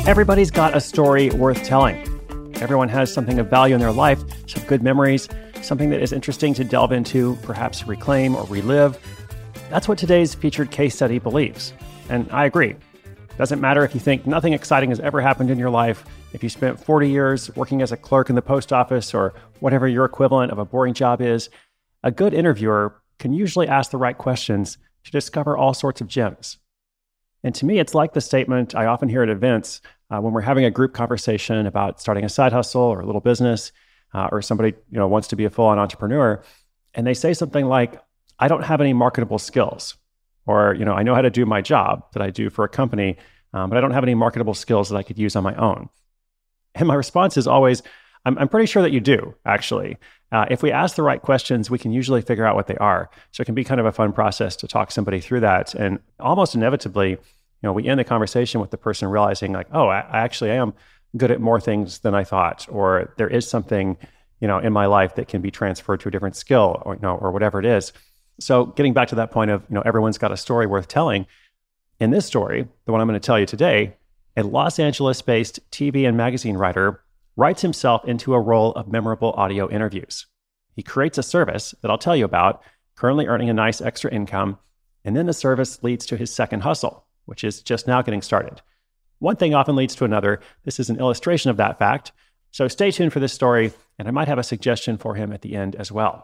Everybody's got a story worth telling. Everyone has something of value in their life, some good memories, something that is interesting to delve into, perhaps reclaim or relive. That's what today's featured case study believes. And I agree. Doesn't matter if you think nothing exciting has ever happened in your life, if you spent 40 years working as a clerk in the post office or whatever your equivalent of a boring job is, a good interviewer can usually ask the right questions to discover all sorts of gems. And to me, it's like the statement I often hear at events when we're having a group conversation about starting a side hustle or a little business, or somebody wants to be a full-on entrepreneur, and they say something like, "I don't have any marketable skills," or "I know how to do my job that I do for a company, but I don't have any marketable skills that I could use on my own." And my response is always, I'm pretty sure that you do, actually. If we ask the right questions, we can usually figure out what they are. So it can be kind of a fun process to talk somebody through that. And almost inevitably, we end the conversation with the person realizing like, oh, I actually am good at more things than I thought, or there is something, in my life that can be transferred to a different skill or whatever it is. So getting back to that point of, everyone's got a story worth telling. In this story, the one I'm going to tell you today, a Los Angeles-based TV and magazine writer writes himself into a role of memorable audio interviews. He creates a service that I'll tell you about, currently earning a nice extra income, and then the service leads to his second hustle, which is just now getting started. One thing often leads to another. This is an illustration of that fact. So stay tuned for this story, and I might have a suggestion for him at the end as well.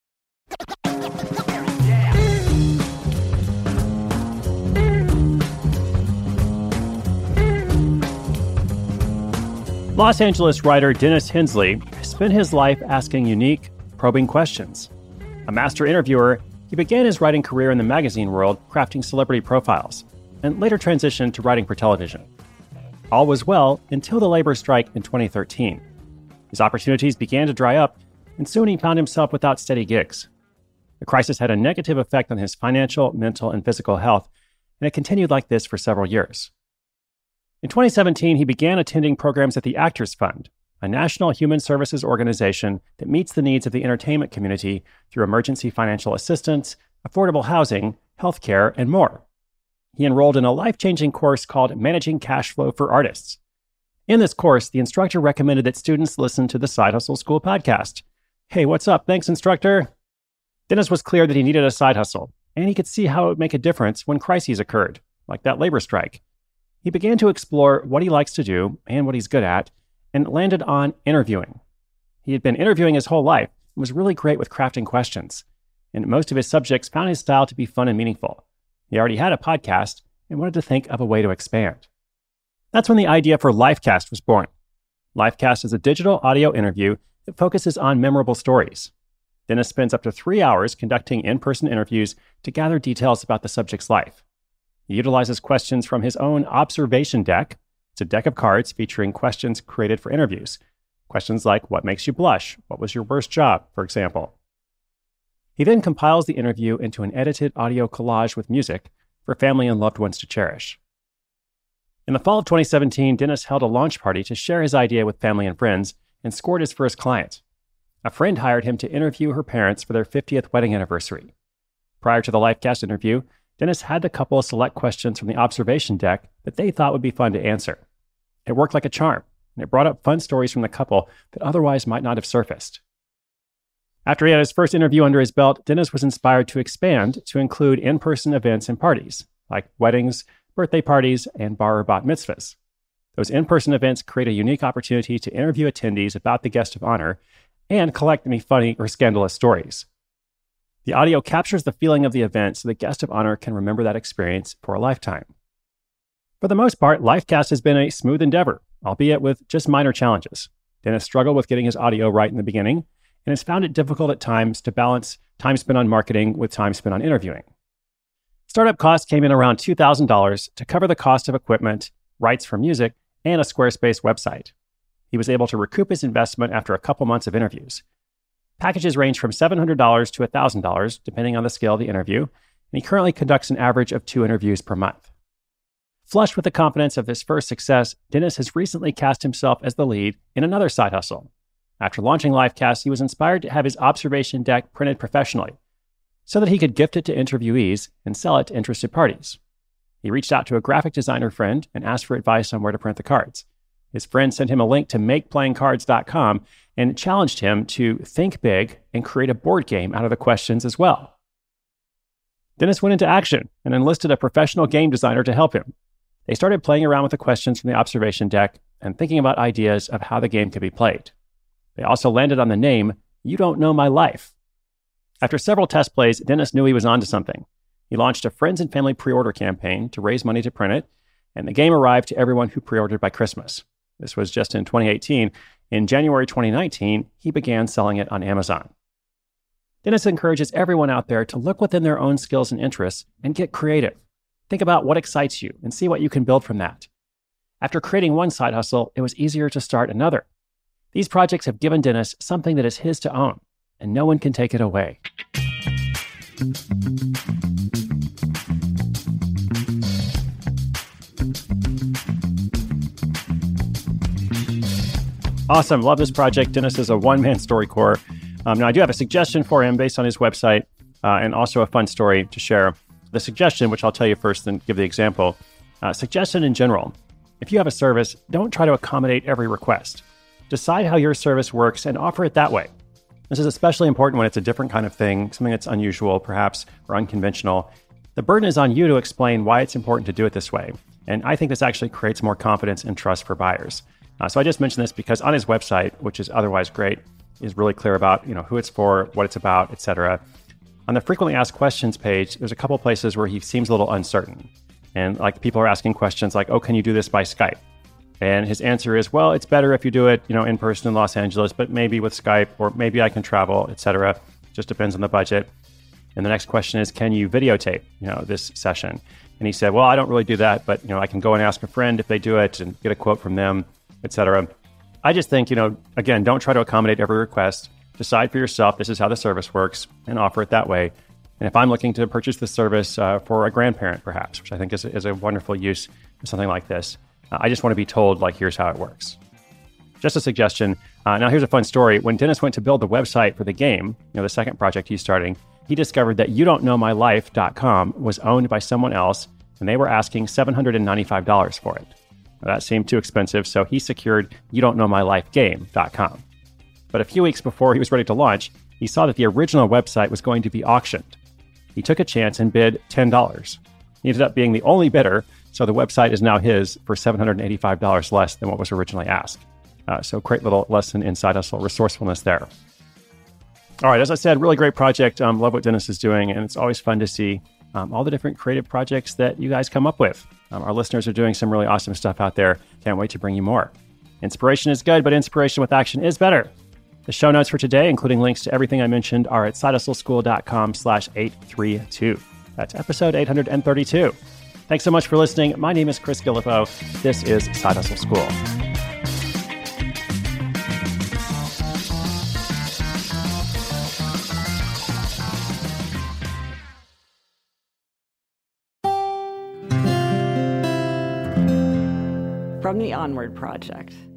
Los Angeles writer Dennis Hensley spent his life asking unique, probing questions. A master interviewer, he began his writing career in the magazine world, crafting celebrity profiles, and later transitioned to writing for television. All was well until the labor strike in 2013. His opportunities began to dry up, and soon he found himself without steady gigs. The crisis had a negative effect on his financial, mental, and physical health, and it continued like this for several years. In 2017, he began attending programs at the Actors Fund, a national human services organization that meets the needs of the entertainment community through emergency financial assistance, affordable housing, healthcare, and more. He enrolled in a life-changing course called Managing Cash Flow for Artists. In this course, the instructor recommended that students listen to the Side Hustle School podcast. Hey, what's up? Thanks, instructor. Dennis was clear that he needed a side hustle, and he could see how it would make a difference when crises occurred, like that labor strike. He began to explore what he likes to do and what he's good at, and landed on interviewing. He had been interviewing his whole life and was really great with crafting questions, and most of his subjects found his style to be fun and meaningful. He already had a podcast and wanted to think of a way to expand. That's when the idea for Lifecast was born. Lifecast is a digital audio interview that focuses on memorable stories. Dennis spends up to 3 hours conducting in-person interviews to gather details about the subject's life. He utilizes questions from his own observation deck. It's a deck of cards featuring questions created for interviews. Questions like, what makes you blush? What was your worst job, for example? He then compiles the interview into an edited audio collage with music for family and loved ones to cherish. In the fall of 2017, Dennis held a launch party to share his idea with family and friends and scored his first client. A friend hired him to interview her parents for their 50th wedding anniversary. Prior to the Lifecast interview, Dennis had the couple select questions from the observation deck that they thought would be fun to answer. It worked like a charm, and it brought up fun stories from the couple that otherwise might not have surfaced. After he had his first interview under his belt, Dennis was inspired to expand to include in-person events and parties, like weddings, birthday parties, and bar or bat mitzvahs. Those in-person events create a unique opportunity to interview attendees about the guest of honor and collect any funny or scandalous stories. The audio captures the feeling of the event so the guest of honor can remember that experience for a lifetime. For the most part, Lifecast has been a smooth endeavor, albeit with just minor challenges. Dennis struggled with getting his audio right in the beginning and has found it difficult at times to balance time spent on marketing with time spent on interviewing. Startup costs came in around $2,000 to cover the cost of equipment, rights for music, and a Squarespace website. He was able to recoup his investment after a couple months of interviews. Packages range from $700 to $1,000, depending on the scale of the interview, and he currently conducts an average of 2 interviews per month. Flushed with the confidence of this first success, Dennis has recently cast himself as the lead in another side hustle. After launching Lifecast, he was inspired to have his observation deck printed professionally so that he could gift it to interviewees and sell it to interested parties. He reached out to a graphic designer friend and asked for advice on where to print the cards. His friend sent him a link to makeplayingcards.com and challenged him to think big and create a board game out of the questions as well. Dennis went into action and enlisted a professional game designer to help him. They started playing around with the questions from the observation deck and thinking about ideas of how the game could be played. They also landed on the name, You Don't Know My Life. After several test plays, Dennis knew he was onto something. He launched a friends and family pre-order campaign to raise money to print it, and the game arrived to everyone who pre-ordered by Christmas. This was just in 2018. In January 2019, he began selling it on Amazon. Dennis encourages everyone out there to look within their own skills and interests and get creative. Think about what excites you and see what you can build from that. After creating one side hustle, it was easier to start another. These projects have given Dennis something that is his to own, and no one can take it away. Awesome. Love this project. Dennis is a one-man StoryCorps. Now, I do have a suggestion for him based on his website and also a fun story to share. The suggestion, which I'll tell you first and give the example. Suggestion in general. If you have a service, don't try to accommodate every request. Decide how your service works and offer it that way. This is especially important when it's a different kind of thing, something that's unusual, perhaps, or unconventional. The burden is on you to explain why it's important to do it this way. And I think this actually creates more confidence and trust for buyers. So I just mentioned this because on his website, which is otherwise great, is really clear about who it's for, what it's about, etc. On the frequently asked questions page, there's a couple places where he seems a little uncertain. And like people are asking questions like, oh, can you do this by Skype? And his answer is, well, it's better if you do it, in person in Los Angeles, but maybe with Skype, or maybe I can travel, etc. Just depends on the budget. And the next question is, can you videotape, this session? And he said, well, I don't really do that, but I can go and ask a friend if they do it and get a quote from them, etc. I just think, again, don't try to accommodate every request. Decide for yourself, this is how the service works, and offer it that way. And if I'm looking to purchase this service for a grandparent, perhaps, which I think is a wonderful use of something like this, I just want to be told, here's how it works. Just a suggestion. Now, here's a fun story. When Dennis went to build the website for the game, the second project he's starting, he discovered that YouDon'tKnowMyLife.com was owned by someone else, and they were asking $795 for it. That seemed too expensive, so he secured YouDon'tKnowMyLifeGame.com. But a few weeks before he was ready to launch, he saw that the original website was going to be auctioned. He took a chance and bid $10. He ended up being the only bidder, so the website is now his for $785 less than what was originally asked. So great little lesson in side hustle resourcefulness there. All right, as I said, really great project. Love what Dennis is doing, and it's always fun to see all the different creative projects that you guys come up with. Our listeners are doing some really awesome stuff out there. Can't wait to bring you more. Inspiration is good, but inspiration with action is better. The show notes for today, including links to everything I mentioned, are at sidehustleschool.com/832. That's episode 832. Thanks so much for listening. My name is Chris Guillebeau. This is Side Hustle School. From the Onward Project.